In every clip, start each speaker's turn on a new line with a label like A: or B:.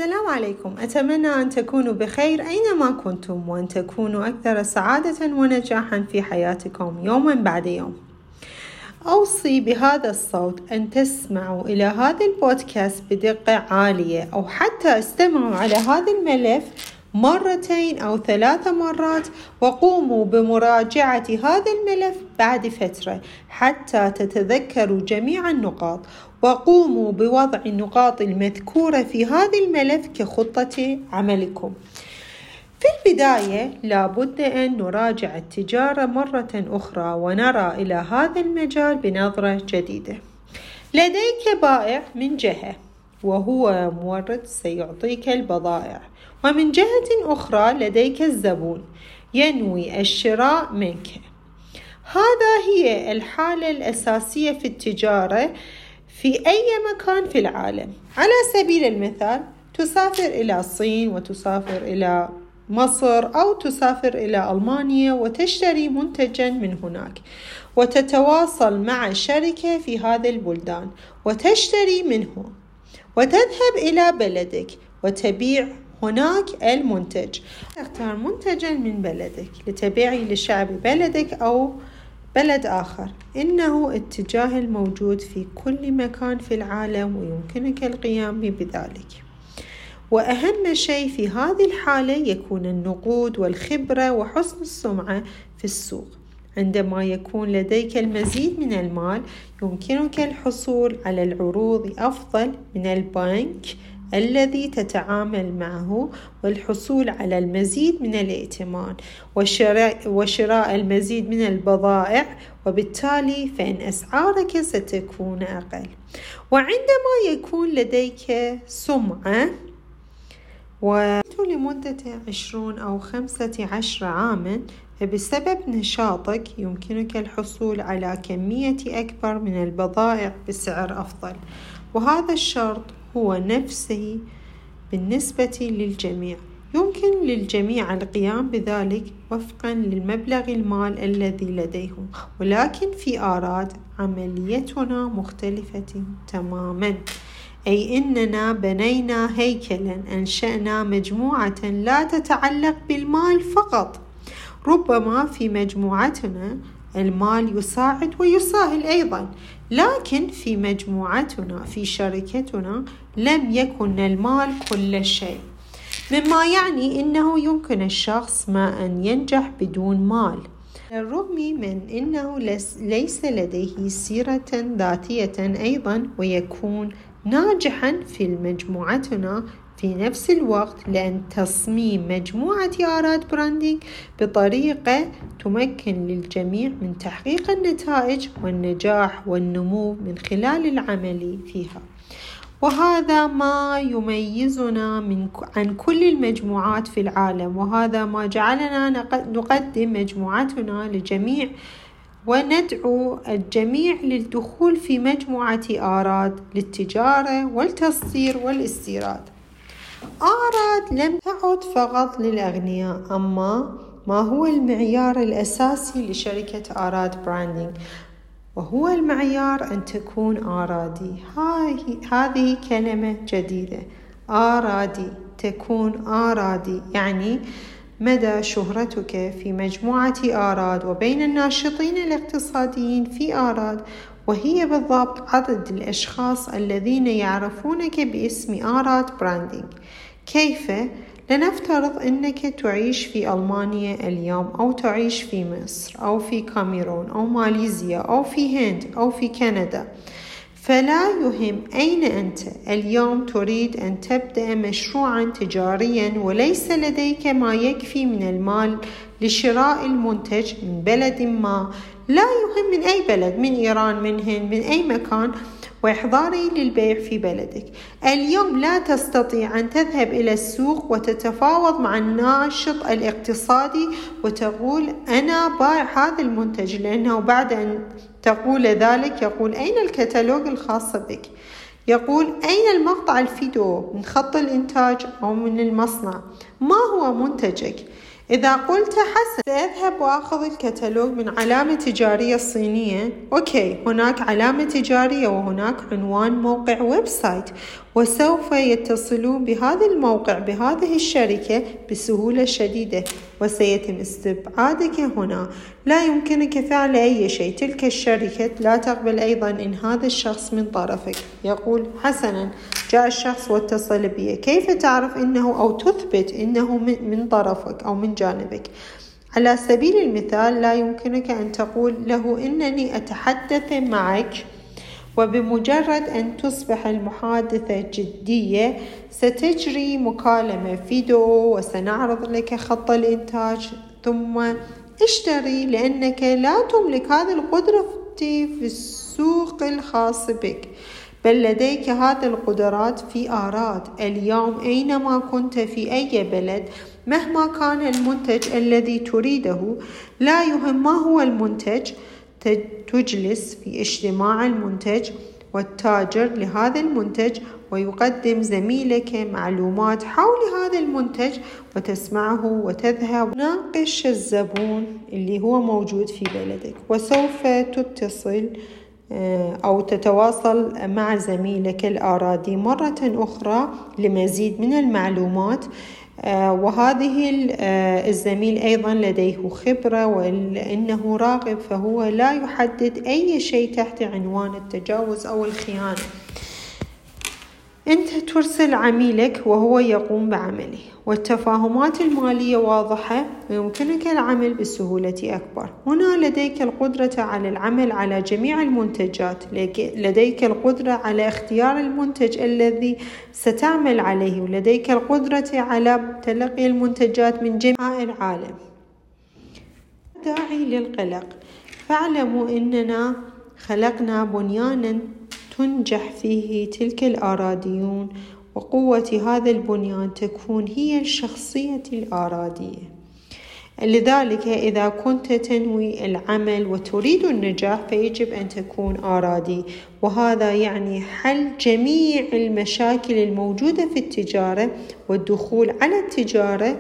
A: السلام عليكم. أتمنى أن تكونوا بخير أينما كنتم، وأن تكونوا أكثر سعادة ونجاحا في حياتكم يوما بعد يوم. أوصي بهذا الصوت أن تسمعوا إلى هذا البودكاست بدقة عالية، أو حتى استمعوا على هذا الملف 2 أو 3 مرات، وقوموا بمراجعة هذا الملف بعد فترة حتى تتذكروا جميع النقاط، وقوموا بوضع النقاط المذكورة في هذا الملف كخطة عملكم. في البداية لابد أن نراجع التجارة مرة أخرى ونرى إلى هذا المجال بنظرة جديدة. لديك بائع من جهة، وهو مورد سيعطيك البضائع، ومن جهة أخرى لديك الزبون ينوي الشراء منك. هذا هي الحالة الأساسية في التجارة في أي مكان في العالم. على سبيل المثال، تسافر إلى الصين وتسافر إلى مصر، أو تسافر إلى ألمانيا وتشتري منتجا من هناك، وتتواصل مع شركة في هذه البلدان وتشتري منه، وتذهب إلى بلدك وتبيع هناك المنتج. اختار منتجا من بلدك لتبيعه لشعب بلدك أو بلد آخر. إنه اتجاه الموجود في كل مكان في العالم، ويمكنك القيام بذلك. وأهم شيء في هذه الحالة يكون النقود والخبرة وحسن السمعة في السوق. عندما يكون لديك المزيد من المال، يمكنك الحصول على العروض أفضل من البنك الذي تتعامل معه، والحصول على المزيد من الائتمان، وشراء المزيد من البضائع، وبالتالي فإن أسعارك ستكون أقل. وعندما يكون لديك سمعة لمدة 20 أو 15 عاما، فبسبب نشاطك يمكنك الحصول على كمية أكبر من البضائع بسعر أفضل. وهذا الشرط هو نفسه بالنسبة للجميع. يمكن للجميع القيام بذلك وفقا للمبلغ المال الذي لديهم، ولكن في آراد عمليتنا مختلفة تماما. أي إننا بنينا هيكلا، أنشأنا مجموعة لا تتعلق بالمال فقط. ربما في مجموعتنا المال يساعد ويساهل أيضا، لكن في مجموعتنا في شركتنا لم يكن المال كل شيء، مما يعني أنه يمكن الشخص ما أن ينجح بدون مال، بالرغم من أنه ليس لديه سيرة ذاتية أيضا، ويكون ناجحا في مجموعتنا في نفس الوقت، لأن تصميم مجموعة آراد براندينج بطريقة تمكن للجميع من تحقيق النتائج والنجاح والنمو من خلال العمل فيها. وهذا ما يميزنا عن كل المجموعات في العالم، وهذا ما جعلنا نقدم مجموعتنا للجميع، وندعو الجميع للدخول في مجموعة آراد للتجارة والتصدير والاستيراد. آراد لم تعد فقط للأغنياء، أما ما هو المعيار الأساسي لشركة آراد براندينج، وهو المعيار أن تكون آرادي. هذه كلمة جديدة، آرادي، تكون آرادي، يعني مدى شهرتك في مجموعة آراد وبين الناشطين الاقتصاديين في آراد، وهي بالضبط عدد الأشخاص الذين يعرفونك باسم آراد براندينج. كيف؟ لنفترض أنك تعيش في ألمانيا اليوم، أو تعيش في مصر، أو في كاميرون، أو ماليزيا، أو في هند، أو في كندا. فلا يهم أين أنت اليوم، تريد أن تبدأ مشروعا تجاريا، وليس لديك ما يكفي من المال لشراء المنتج من بلد ما، لا يهم من أي بلد، من إيران، من هند، من أي مكان، وإحضاره للبيع في بلدك. اليوم لا تستطيع أن تذهب إلى السوق وتتفاوض مع الناشط الاقتصادي وتقول أنا بائع هذا المنتج، لأنه بعد أن تقول ذلك يقول أين الكتالوج الخاص بك؟ يقول أين المقطع الفيديو من خط الإنتاج أو من المصنع؟ ما هو منتجك؟ إذا قلت حسن سأذهب وأخذ الكتالوج من علامة تجارية صينية، أوكي، هناك علامة تجارية وهناك عنوان موقع ويب سايت، وسوف يتصلون بهذا الموقع بهذه الشركة بسهولة شديدة وسيتم استبعادك هنا. لا يمكنك فعل أي شيء. تلك الشركة لا تقبل أيضا إن هذا الشخص من طرفك. يقول حسنا، جاء الشخص واتصل بي، كيف تعرف إنه أو تثبت إنه من طرفك أو من جانبك؟ على سبيل المثال لا يمكنك أن تقول له إنني أتحدث معك، وبمجرد أن تصبح المحادثة جدية ستجري مكالمة فيديو وسنعرض لك خط الإنتاج، ثم اشتري، لأنك لا تملك هذه القدرة في السوق الخاص بك، بل لديك هذه القدرات في آراد. اليوم أينما كنت في أي بلد، مهما كان المنتج الذي تريده، لا يهم ما هو المنتج، تجلس في اجتماع المنتج والتاجر لهذا المنتج، ويقدم زميلك معلومات حول هذا المنتج وتسمعه، وتذهب ناقش الزبون اللي هو موجود في بلدك، وسوف تتصل أو تتواصل مع زميلك الآرادي مرة أخرى لمزيد من المعلومات. وهذه الزميل أيضا لديه خبرة، وإنه راغب، فهو لا يحدد أي شيء تحت عنوان التجاوز أو الخيانة. أنت ترسل عميلك وهو يقوم بعمله، والتفاهمات المالية واضحة، ويمكنك العمل بسهولة أكبر. هنا لديك القدرة على العمل على جميع المنتجات، لديك القدرة على اختيار المنتج الذي ستعمل عليه، ولديك القدرة على تلقي المنتجات من جميع العالم. داعي للقلق، فاعلموا أننا خلقنا بنيانا تنجح فيه تلك الآراديون، وقوة هذا البنيان تكون هي الشخصية الآرادية. لذلك إذا كنت تنوي العمل وتريد النجاح فيجب أن تكون آرادي، وهذا يعني حل جميع المشاكل الموجودة في التجارة والدخول على التجارة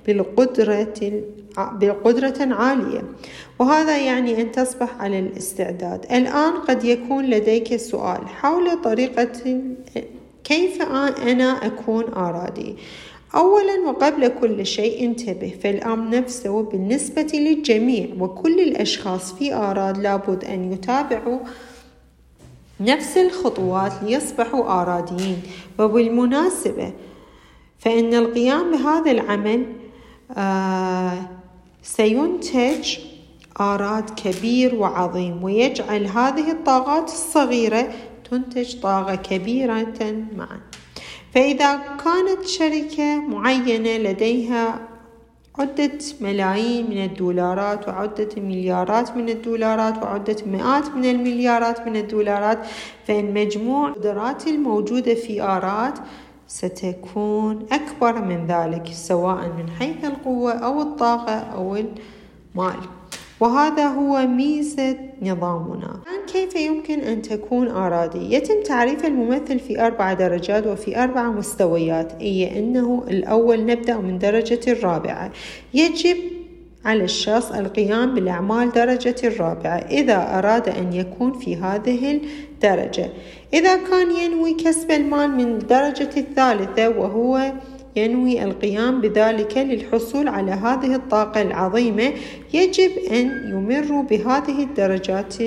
A: بقدرة عالية، وهذا يعني أن تصبح على الاستعداد. الآن قد يكون لديك سؤال حول طريقة كيف أنا أكون آرادي. أولا وقبل كل شيء انتبه، فالأمر نفسه بالنسبة للجميع وكل الأشخاص في آراد لابد أن يتابعوا نفس الخطوات ليصبحوا آراديين. وبالمناسبة فإن القيام بهذا العمل سينتج آراد كبير وعظيم، ويجعل هذه الطاقات الصغيرة تنتج طاقة كبيرة معا. فإذا كانت شركة معينة لديها عدة ملايين من الدولارات وعدة مليارات من الدولارات وعدة مئات من المليارات من الدولارات، فإن مجموع القدرات الموجودة في آراد ستكون أكبر من ذلك، سواء من حيث القوة أو الطاقة أو المال. وهذا هو ميزة نظامنا. كيف يمكن أن تكون آرادي؟ يتم تعريف الممثل في 4 درجات وفي 4 مستويات، هي أنه الأول نبدأ من درجة الرابعة. يجب على الشخص القيام بالأعمال درجة الرابعة إذا أراد أن يكون في هذه الدرجة. إذا كان ينوي كسب المال من درجة الثالثة وهو ينوي القيام بذلك للحصول على هذه الطاقة العظيمة، يجب أن يمر بهذه الدرجات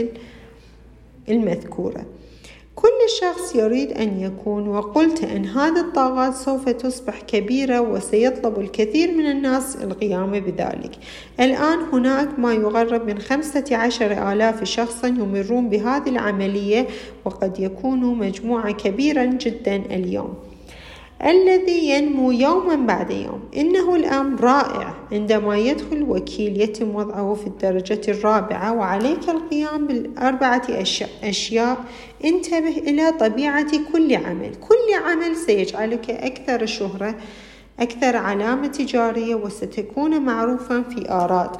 A: المذكورة. كل شخص يريد أن يكون، وقلت أن هذه الطاقات سوف تصبح كبيرة وسيطلب الكثير من الناس القيام بذلك. الآن هناك ما يقرب من 15,000 شخصا يمرون بهذه العملية، وقد يكونوا مجموعة كبيرة جدا اليوم، الذي ينمو يوما بعد يوم. إنه الأمر رائع عندما يدخل وكيل يتم وضعه في الدرجة الرابعة، وعليك القيام ب4 أشياء. انتبه إلى طبيعة كل عمل. كل عمل سيجعلك أكثر شهرة، أكثر علامة تجارية، وستكون معروفا في آراد،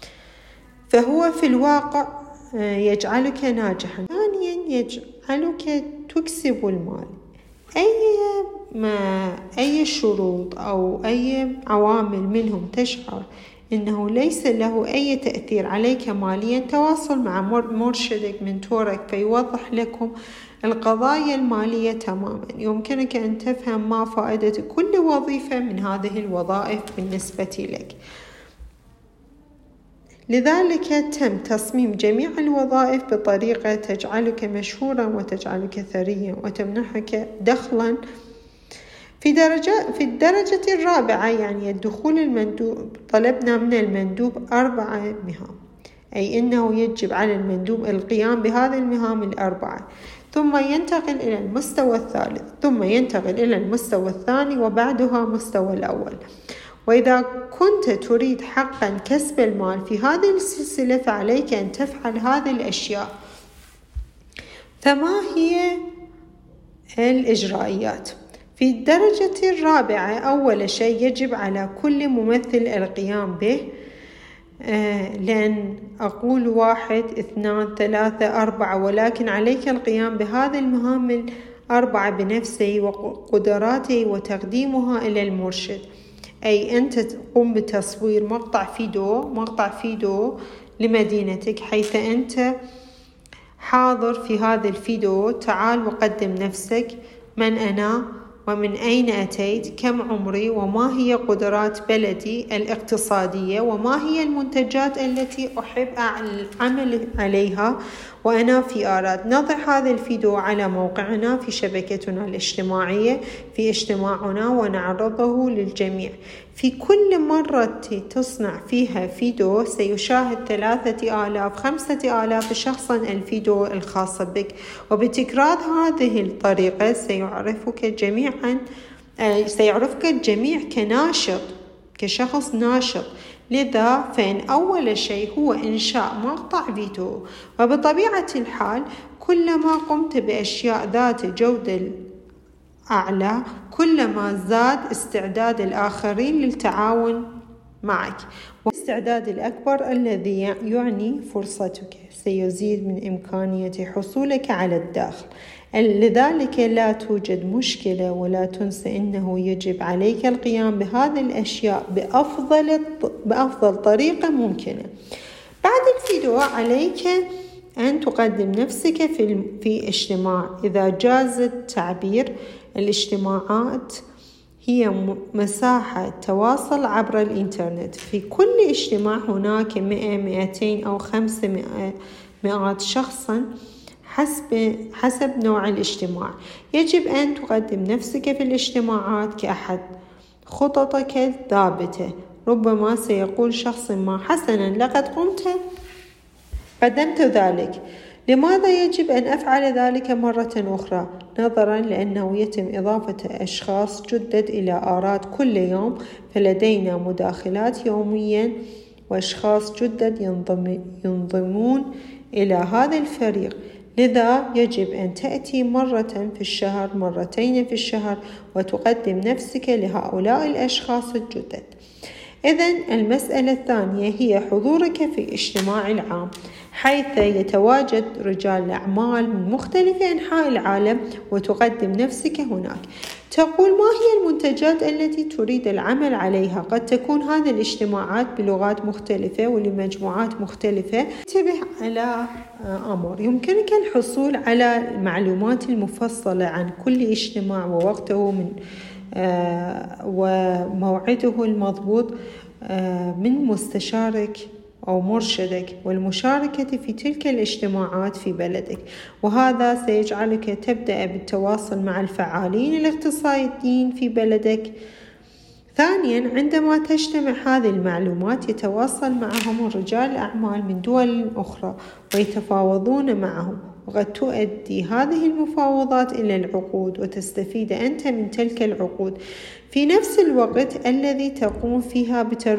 A: فهو في الواقع يجعلك ناجحا. ثانيا يجعلك تكسب المال. أي شروط أو أي عوامل منهم تشعر إنه ليس له أي تأثير عليك ماليا، تواصل مع مرشدك منتورك فيوضح لكم القضايا المالية تماما. يمكنك أن تفهم ما فائدة كل وظيفة من هذه الوظائف بالنسبة لك. لذلك تم تصميم جميع الوظائف بطريقة تجعلك مشهورا وتجعلك ثريا وتمنحك دخلا. في الدرجة الرابعة يعني الدخول المندوب، طلبنا من المندوب 4 مهام، أي إنه يجب على المندوب القيام بهذه المهام 4، ثم ينتقل إلى المستوى الثالث، ثم ينتقل إلى المستوى الثاني، وبعدها مستوى الأول. وإذا كنت تريد حقا كسب المال في هذه السلسلة فعليك أن تفعل هذه الأشياء. فما هي الإجرائيات؟ في الدرجة الرابعة أول شيء يجب على كل ممثل القيام به، لأن أقول 1 2 3 4، ولكن عليك القيام بهذه المهام 4 بنفسه وقدراته وتقديمها إلى المرشد. أي أنت تقوم بتصوير مقطع فيديو لمدينتك، حيث أنت حاضر في هذا الفيديو. تعال وقدم نفسك، من أنا ومن أين أتيت، كم عمري، وما هي قدرات بلدي الاقتصادية، وما هي المنتجات التي أحب العمل عليها وأنا في آراد. نضع هذا الفيديو على موقعنا في شبكتنا الاجتماعية في اجتماعنا ونعرضه للجميع. في كل مرة تصنع فيها فيديو سيشاهد 3000 5000 شخصا الفيديو الخاص بك، وبتكرار هذه الطريقة سيعرفك الجميع كناشط، كشخص ناشط. لذا فإن أول شيء هو إنشاء مقطع فيديو، وبطبيعة الحال كلما قمت بأشياء ذات جودة أعلى كلما زاد استعداد الآخرين للتعاون معك، والاستعداد الأكبر الذي يعني فرصتك سيزيد من إمكانية حصولك على الدخل. لذلك لا توجد مشكلة، ولا تنسى أنه يجب عليك القيام بهذه الأشياء بأفضل طريقة ممكنة. بعد الفيديو عليك أن تقدم نفسك في اجتماع، إذا جاز التعبير. الاجتماعات هي مساحة تواصل عبر الإنترنت. في كل اجتماع هناك 100 200 أو 500 شخصا حسب نوع الاجتماع. يجب أن تقدم نفسك في الاجتماعات كأحد خططك الثابتة. ربما سيقول شخص ما: حسنا، لقد قدمت ذلك، لماذا يجب أن أفعل ذلك مرة أخرى؟ نظرا لأنه يتم إضافة أشخاص جدد إلى آراد كل يوم، فلدينا مداخلات يوميا وأشخاص جدد ينضمون إلى هذا الفريق. لذا يجب أن تأتي مرة في الشهر، مرتين في الشهر، وتقدم نفسك لهؤلاء الأشخاص الجدد. إذن المسألة الثانية هي حضورك في الاجتماع العام، حيث يتواجد رجال أعمال من مختلف أنحاء العالم، وتقدم نفسك هناك. تقول: ما هي المنتجات التي تريد العمل عليها؟ قد تكون هذه الاجتماعات بلغات مختلفة ولمجموعات مختلفة. انتبه على أمر: يمكنك الحصول على المعلومات المفصلة عن كل اجتماع ووقته وموعده المضبوط من مستشارك أو مرشدك، والمشاركة في تلك الاجتماعات في بلدك. وهذا سيجعلك تبدأ بالتواصل مع الفعالين الاقتصاديين في بلدك. ثانيا، عندما تجتمع هذه المعلومات يتواصل معهم رجال الأعمال من دول أخرى ويتفاوضون معهم، وقد تؤدي هذه المفاوضات إلى العقود، وتستفيد أنت من تلك العقود في نفس الوقت الذي تقوم فيها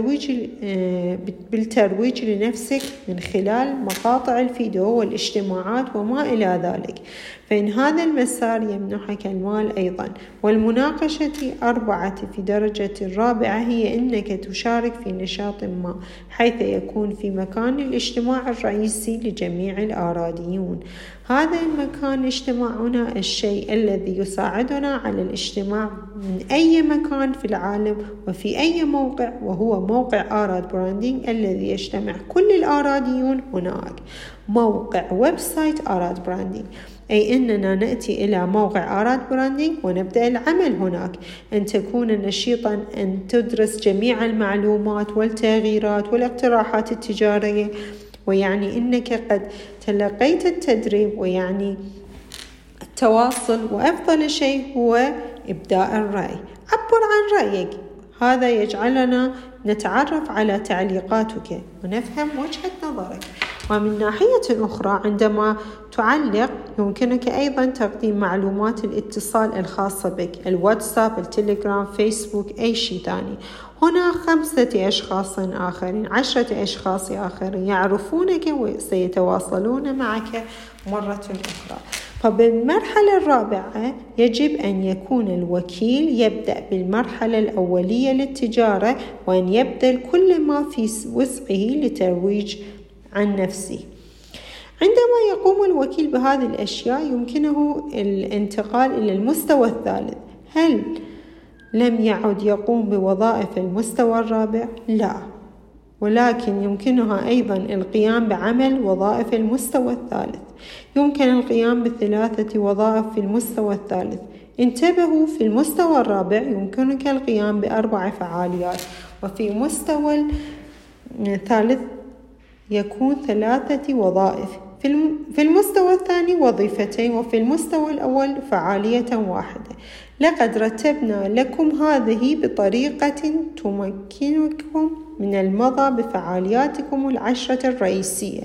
A: بالترويج لنفسك من خلال مقاطع الفيديو والاجتماعات وما إلى ذلك. فإن هذا المسار يمنحك المال أيضا. والمناقشة 4 في درجة الرابعة هي أنك تشارك في نشاط ما، حيث يكون في مكان الاجتماع الرئيسي لجميع الآراديون. هذا المكان اجتماعنا الشيء الذي يساعدنا على الاجتماع من أي مكان مكان في العالم وفي أي موقع، وهو موقع آراد براندينج الذي يجتمع كل الآراديون هناك. موقع ويب سايت آراد براندينج، أي أننا نأتي إلى موقع آراد براندينج ونبدأ العمل هناك. أن تكون نشيطا، أن تدرس جميع المعلومات والتغييرات والاقتراحات التجارية، ويعني أنك قد تلقيت التدريب، ويعني التواصل، وأفضل شيء هو إبداء الرأي. عبر عن رأيك، هذا يجعلنا نتعرف على تعليقاتك ونفهم وجهة نظرك. ومن ناحية أخرى، عندما تعلق يمكنك أيضا تقديم معلومات الاتصال الخاصة بك، الواتساب، التليجرام، فيسبوك، أي شيء ثاني. هنا 5 أشخاص آخرين، 10 أشخاص آخرين يعرفونك وسيتواصلون معك مرة أخرى. فبالمرحلة الرابعة يجب أن يكون الوكيل يبدأ بالمرحلة الأولية للتجارة، وأن يبذل كل ما في وسعه لترويج عن نفسه. عندما يقوم الوكيل بهذه الأشياء يمكنه الانتقال إلى المستوى الثالث. هل لم يعد يقوم بوظائف المستوى الرابع؟ لا، ولكن يمكنها أيضا القيام بعمل وظائف المستوى الثالث. يمكن القيام ب3 وظائف في المستوى الثالث. انتبهوا، في المستوى الرابع يمكنك القيام ب4 فعاليات، وفي المستوى الثالث يكون 3 وظائف، في المستوى الثاني وظيفتين، وفي المستوى الأول فعالية واحدة. لقد رتبنا لكم هذه بطريقة تمكنكم من المضى بفعالياتكم 10 الرئيسية.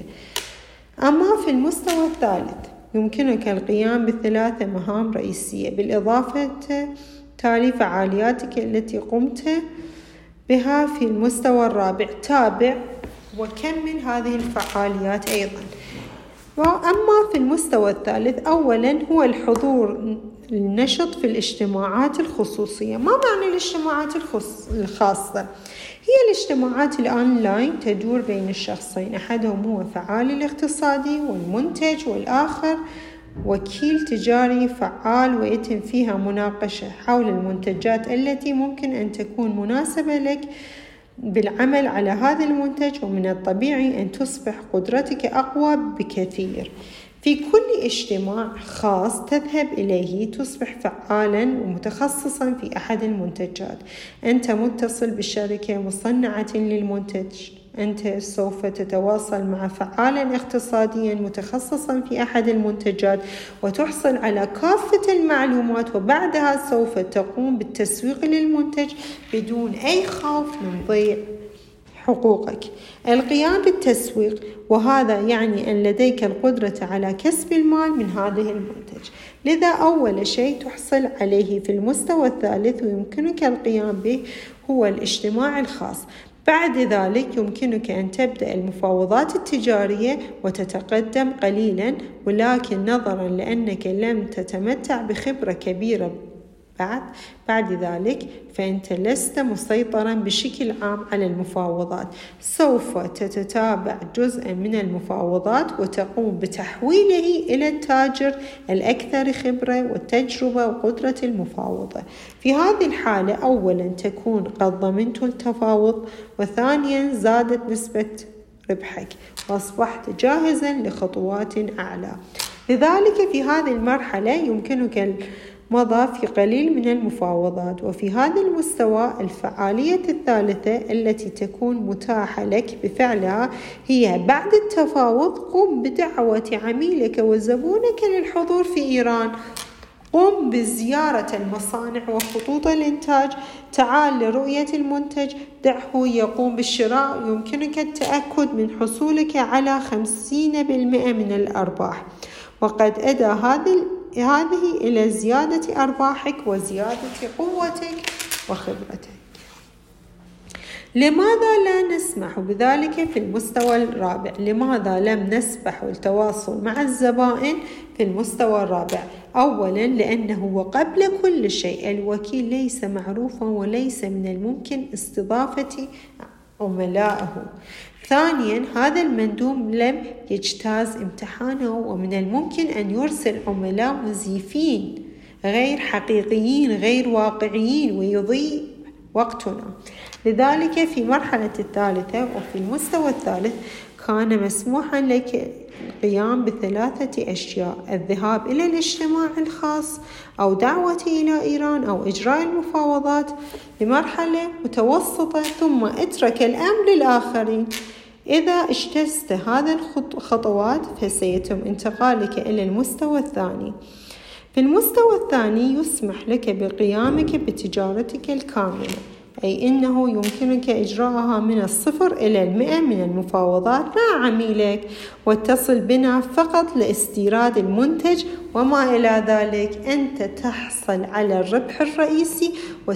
A: أما في المستوى الثالث يمكنك القيام ب3 مهام رئيسية بالإضافة تالي فعالياتك التي قمت بها في المستوى الرابع. تابع وكمل هذه الفعاليات أيضا. وأما في المستوى الثالث، أولا هو الحضور النشط في الاجتماعات الخصوصية. ما معنى الاجتماعات الخاصة؟ هي الاجتماعات الأونلاين تدور بين الشخصين، أحدهم هو فعال الاقتصادي والمنتج، والآخر وكيل تجاري فعال، ويتم فيها مناقشة حول المنتجات التي ممكن أن تكون مناسبة لك بالعمل على هذا المنتج. ومن الطبيعي أن تصبح قدرتك أقوى بكثير. في كل اجتماع خاص تذهب إليه تصبح فعالا ومتخصصا في أحد المنتجات. أنت متصل بشركة مصنعة للمنتج، أنت سوف تتواصل مع فعالا اقتصاديا متخصصا في أحد المنتجات وتحصل على كافة المعلومات، وبعدها سوف تقوم بالتسويق للمنتج بدون أي خوف من ضياع حقوقك. القيام بالتسويق، وهذا يعني أن لديك القدرة على كسب المال من هذه المنتج. لذا أول شيء تحصل عليه في المستوى الثالث ويمكنك القيام به هو الاجتماع الخاص. بعد ذلك يمكنك أن تبدأ المفاوضات التجارية وتتقدم قليلا، ولكن نظرا لأنك لم تتمتع بخبرة كبيرة بعد ذلك فأنت لست مسيطرا بشكل عام على المفاوضات. سوف تتتابع جزءا من المفاوضات وتقوم بتحويله إلى التاجر الأكثر خبرة وتجربة وقدرة المفاوضة. في هذه الحالة أولا تكون قد ضمنت التفاوض، وثانيا زادت نسبة ربحك وأصبحت جاهزا لخطوات أعلى. لذلك في هذه المرحلة يمكنك مضى في قليل من المفاوضات. وفي هذا المستوى الفعالية الثالثة التي تكون متاحة لك بفعلها هي بعد التفاوض قم بدعوة عميلك وزبونك للحضور في إيران. قم بزيارة المصانع وخطوط الإنتاج، تعال لرؤية المنتج، دعه يقوم بالشراء. يمكنك التأكد من حصولك على 50% من الأرباح، وقد أدى هذه إلى زيادة أرباحك وزيادة قوتك وخبرتك. لماذا لا نسمح بذلك في المستوى الرابع؟ لماذا لم نسمح بالتواصل مع الزبائن في المستوى الرابع؟ أولا لأنه وقبل كل شيء الوكيل ليس معروفا وليس من الممكن استضافة عملائه. ثانيا هذا المندوب لم يجتاز امتحانه، ومن الممكن أن يرسل عملاء مزيفين غير حقيقيين، غير واقعيين، ويضيع وقتنا. لذلك في المرحلة الثالثة وفي المستوى الثالث كان مسموحا لك القيام بثلاثة أشياء: الذهاب إلى الاجتماع الخاص، أو دعوتي إلى إيران، أو إجراء المفاوضات بمرحلة متوسطة، ثم اترك الأمر للآخرين. إذا اجتزت هذه الخطوات فسيتم انتقالك إلى المستوى الثاني. في المستوى الثاني يسمح لك بقيامك بتجارتك الكاملة، أي إنه يمكنك إجراءها من 0 إلى 100 من المفاوضات مع عميلك، واتصل بنا فقط لاستيراد المنتج، وما إلى ذلك أنت تحصل على الربح الرئيسي،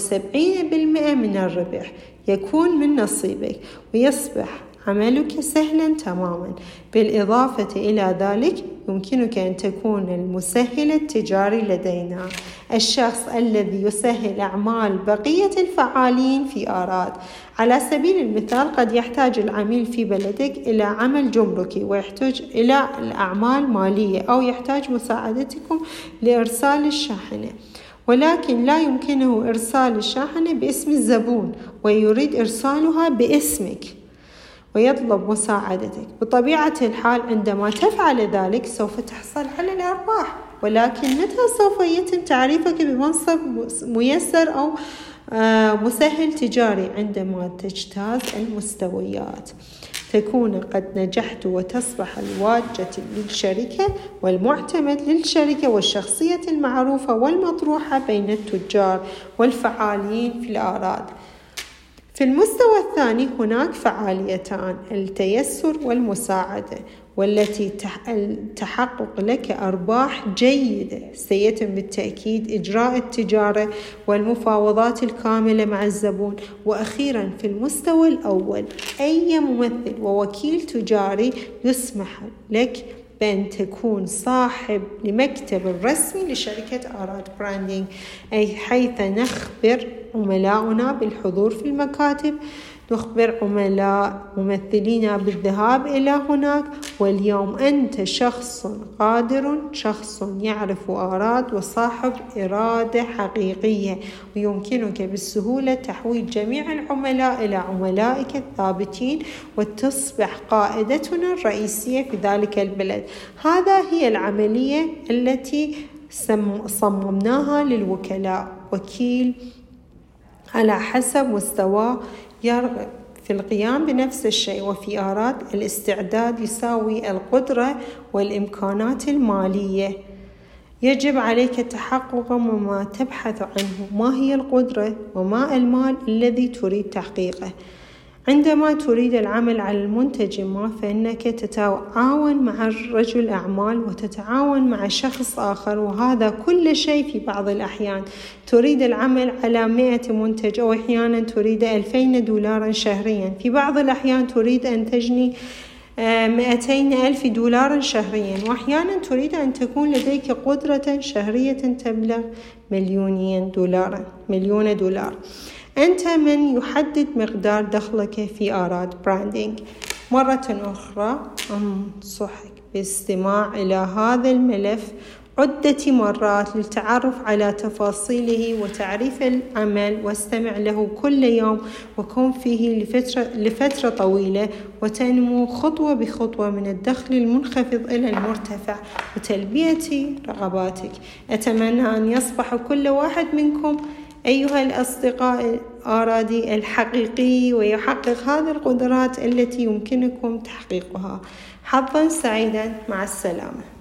A: و70% من الربح يكون من نصيبك، ويصبح عملك سهلا تماما. بالإضافة إلى ذلك يمكنك أن تكون المسهل التجاري لدينا، الشخص الذي يسهل أعمال بقية الفعالين في آراد. على سبيل المثال قد يحتاج العميل في بلدك إلى عمل جمركي، ويحتاج إلى الأعمال مالية، أو يحتاج مساعدتكم لإرسال الشاحنة، ولكن لا يمكنه إرسال الشاحنة باسم الزبون ويريد إرسالها باسمك ويطلب مساعدتك. بطبيعة الحال عندما تفعل ذلك سوف تحصل على الأرباح، ولكن متى سوف يتم تعريفك بمنصب ميسر أو مسهل تجاري؟ عندما تجتاز المستويات تكون قد نجحت، وتصبح الواجهة للشركة والمعتمد للشركة والشخصية المعروفة والمطروحة بين التجار والفعالين في الآراد. في المستوى الثاني هناك فعاليتان: التيسر والمساعدة، والتي تحقق لك أرباح جيدة. سيتم بالتأكيد إجراء التجارة والمفاوضات الكاملة مع الزبون. وأخيرا في المستوى الأول أي ممثل ووكيل تجاري يسمح لك بأن تكون صاحب لمكتب الرسمي لشركة آراد براندينج، أي حيث نخبر عملاؤنا بالحضور في المكاتب، نخبر عملاء ممثلين بالذهاب إلى هناك. واليوم أنت شخص قادر، شخص يعرف آراد وصاحب إرادة حقيقية، ويمكنك بالسهولة تحويل جميع العملاء إلى عملائك الثابتين، وتصبح قائدتنا الرئيسية في ذلك البلد. هذا هي العملية التي صممناها للوكلاء: وكيل على حسب مستواه يرغب في القيام بنفس الشيء. وفي آراد الاستعداد يساوي القدرة والإمكانات المالية. يجب عليك تحقق مما تبحث عنه: ما هي القدرة وما المال الذي تريد تحقيقه. عندما تريد العمل على المنتج ما فإنك تتعاون مع رجل أعمال وتتعاون مع شخص آخر، وهذا كل شيء. في بعض الأحيان تريد العمل على 100 منتج، أو أحيانا تريد $2000 شهريا. في بعض الأحيان تريد أن تجني $200,000 شهريا، وأحيانا تريد أن تكون لديك قدرة شهرية تبلغ $1,000,000. أنت من يحدد مقدار دخلك في آراد براندينج. مرة أخرى أنصحك بالاستماع إلى هذا الملف عدة مرات للتعرف على تفاصيله وتعريف العمل، واستمع له كل يوم، وكن فيه لفترة طويلة، وتنمو خطوة بخطوة من الدخل المنخفض إلى المرتفع وتلبية رغباتك. أتمنى أن يصبح كل واحد منكم أيها الأصدقاء آرادي الحقيقي، ويحقق هذه القدرات التي يمكنكم تحقيقها. حظا سعيدا، مع السلامة.